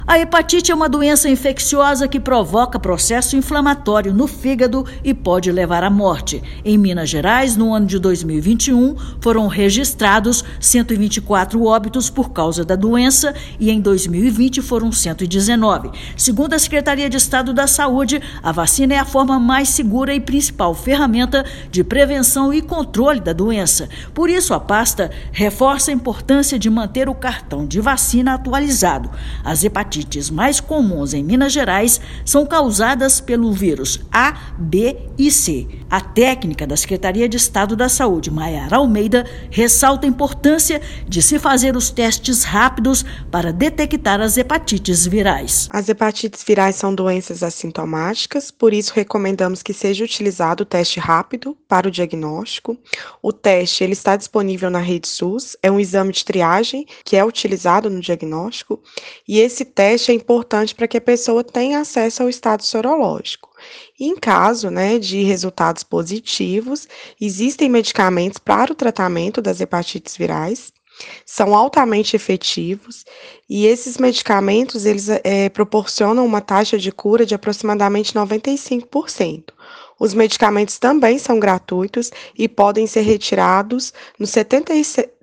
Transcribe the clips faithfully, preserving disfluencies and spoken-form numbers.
A hepatite é uma doença infecciosa que provoca processo inflamatório no fígado e pode levar à morte. Em Minas Gerais, no ano de dois mil e vinte e um, foram registrados cento e vinte e quatro óbitos por causa da doença e em dois mil e vinte foram cento e dezenove. Segundo a Secretaria de Estado da Saúde, a vacina é a forma mais segura e principal ferramenta de prevenção e controle da doença. Por isso, a pasta reforça a importância de manter o cartão de vacina atualizado. As hepatites hepatites mais comuns em Minas Gerais são causadas pelo vírus A, B e C. A técnica da Secretaria de Estado da Saúde, Maiara Almeida, ressalta a importância de se fazer os testes rápidos para detectar as hepatites virais. As hepatites virais são doenças assintomáticas, por isso recomendamos que seja utilizado o teste rápido para o diagnóstico. O teste ele está disponível na Rede SUS, é um exame de triagem que é utilizado no diagnóstico e esse teste é importante para que a pessoa tenha acesso ao estado sorológico. E em caso, né, de resultados positivos, existem medicamentos para o tratamento das hepatites virais, são altamente efetivos e esses medicamentos eles é, proporcionam uma taxa de cura de aproximadamente noventa e cinco por cento. Os medicamentos também são gratuitos e podem ser retirados nos setenta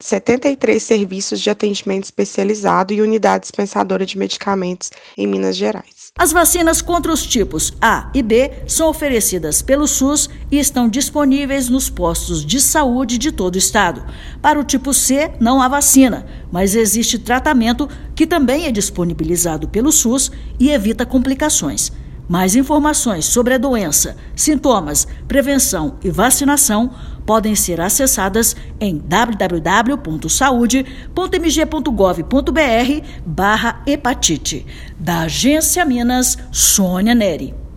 e três serviços de atendimento especializado e unidade dispensadora de medicamentos em Minas Gerais. As vacinas contra os tipos A e B são oferecidas pelo SUS e estão disponíveis nos postos de saúde de todo o estado. Para o tipo C, não há vacina, mas existe tratamento que também é disponibilizado pelo SUS e evita complicações. Mais informações sobre a doença, sintomas, prevenção e vacinação podem ser acessadas em w w w ponto saúde ponto m g ponto gov ponto b r barra hepatite. Da Agência Minas, Sônia Neri.